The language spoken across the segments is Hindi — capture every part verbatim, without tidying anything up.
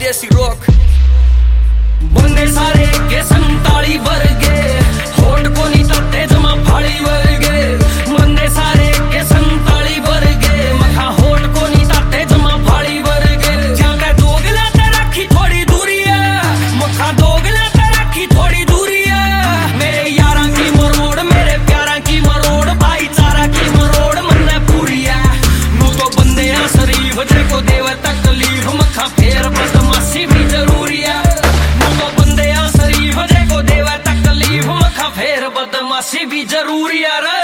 देसी रॉक। बंदे सारे के संताली वर्गे होट को नहीं तत्ते जमा फाड़ी वर्गे। बंदे सारे के संताली वर्गे मखा होट को नहीं तत्ते जमा फाड़ी वर्गे। जाके दोगला ते रखी थोड़ी दूरी है मखा दोगला ते रखी थोड़ी दूरी है। मेरे यारा की मरोड़ मेरे प्यारा की मरोड़ भाईचारा की मरोड़ मन पूरी है। नू तो बंदे आ शरीफ देखो देव तकलीफ मखा फेर बदमाशी भी जरूरी है। फेर बदमाशी भी जरूरी है रे।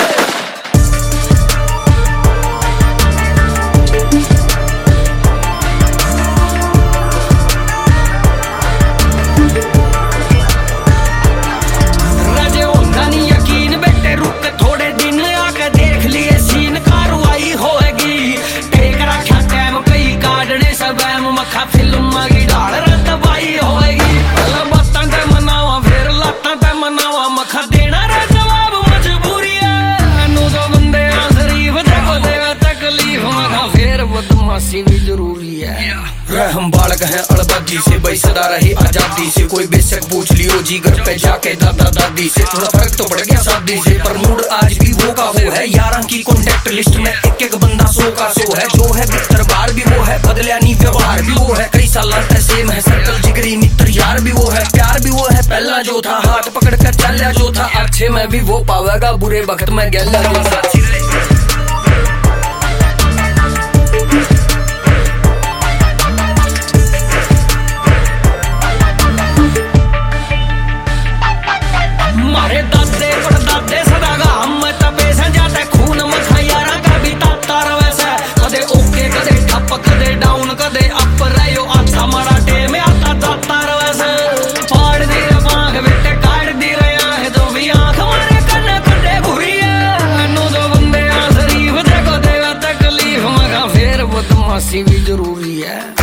राजे होता नहीं यकीन बेटे रुक थोड़े दिन आके देख लिए सीन कार्रवाई होएगी। टेक रखा टाइम कई काटने सब मखा फिल्म की डाल रतबाई होएगी। बातां ते मनावा फिर लातां ते मनावा मखा देना रे जवाब मजबूरी है। नू तो बंदे आ शरीफ देखो देवे तकलीफ मखा फिर बदमाशी भी जरूरी है। हम बालक हैं अड़बाजी से भाई सदा रही आजादी से। कोई बेशक पूछ लियो जी घर पे जाके दादा दादी से। थोड़ा फर्क तो पड़ गया शादी से पर मूड आज भी वो का वो है। यारा की कॉन्टेक्ट लिस्ट में एक एक बंदा सो का सो है। जो है बिस्तर बार भी वो है बदलिया नहीं व्यवहार भी वो है। कई साल सेम है सर्कल जिगरी मित्र यार भी वो है। प्यार भी वो है पहला जो था हाथ पकड़ कर चलिया जो था। अच्छे में भी वो पावेगा बुरे वक्त में गैला जो था। मारे दादे परदादे सदा गा हम तबे संजाते खून मखा यारा का भी ताता रवैसे। कदे ओके कदे ठप कदे डाउन कदे अप रहो आता मारा डे में आता जाता रवैसे। पाड़ दी रे बांग बेटे काट दी रे आंख जो भी आंख मारे कन्ने कन्ने घुरी है। नू तो बंदे आ शरीफ देखो देवे तकलीफ मखा फिर बदमाशी भी जरूरी है।